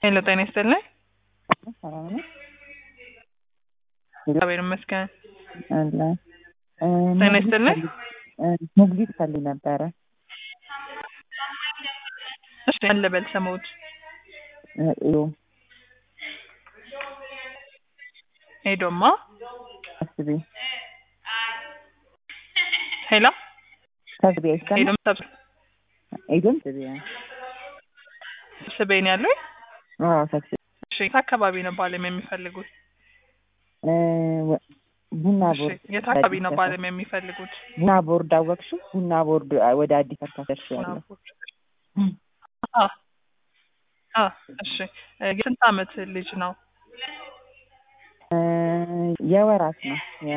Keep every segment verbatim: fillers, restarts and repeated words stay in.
ሄሎ ጤና ይስጥልኝ። ሰላም ነው? እግዚአብሔር ይመስገን። አለ ጤና ይስጥልኝ። ሞግዚት ፈልግ ነበረ። እሺ አለበል ሰሞት እዩ ሄዶማ አስቢ ሄሎ ታስቢ አይሰማ ሄዶም ታብ አይዶም ታስቢ ስበኝ ያለው አዎ ታስቢ እሺ አካባቢ ነው ባለም የሚፈልጉት እ ቡና ቦርድ የት አካባቢ ነው ባለም የሚፈልጉት? ቡና ቦርድ አወቅሽ? ቡና ቦርድ ወደ አዲስ አበባ ተሽያለሁ። አ አ እሺ የስንት አመት ልጅ ነው? እ የወራት ነው የ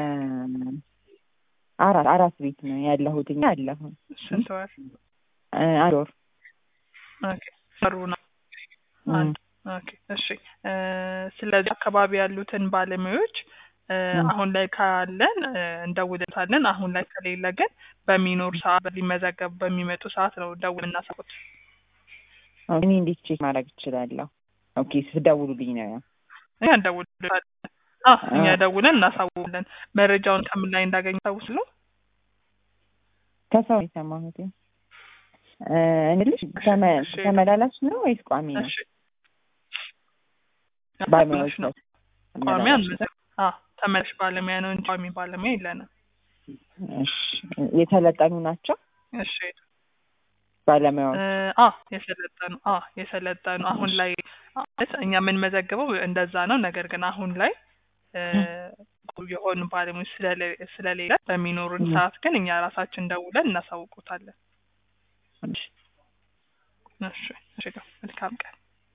አራት አራት ቤት ነው ያለሁት እኛ ያለሁ ስንት ወር? እ አንድ ወር ኦኬ ሰሩና አንድ ኦኬ እሺ እ ስለዚህ አካባቢ ያሉትን ባለሙያዎች አሁን ላይ ካለን እንደውልታለን። አሁን ላይ ከሌለ ግን በሚኖር ሰዓት ሊመዘገብ በሚመጡ ሰዓት ነው ደውልና ሰዓት እኔ እንዴት ቼክ ማድረግ እችላለሁ? ኦኬ ስደውሉልኝ ነው ያ እኛ እንደውልታለን። አዎ እኛ ደውለን እናሳውቃለን። መረጃውን ከምን ላይ እንዳገኙ ታውስሉ? ከሰው የሰማሁት እ እንግዲህ ተመላላሽ ነው ወይስ ቋሚ ነው? እሺ ባለሙያዎች ነው ቋሚ አንመዘግ አ ተመላሽ ባለሙያ ነው እንጂ ቋሚ ባለሙያ የለንም። እሺ የተለጠኑ ናቸው? እሺ ባለሙያዎች አ የሰለጠኑ አ የሰለጠኑ አሁን ላይ እኛ ምን መዘግበው እንደዛ ነው። ነገር ግን አሁን ላይ የሆኑ ባለሙያዎች ስለሌለ በሚኖሩን ሰዓት ግን እኛ ራሳችን ደውለን እናሳውቁታለን። እሺ እሺ መልካም ቀን።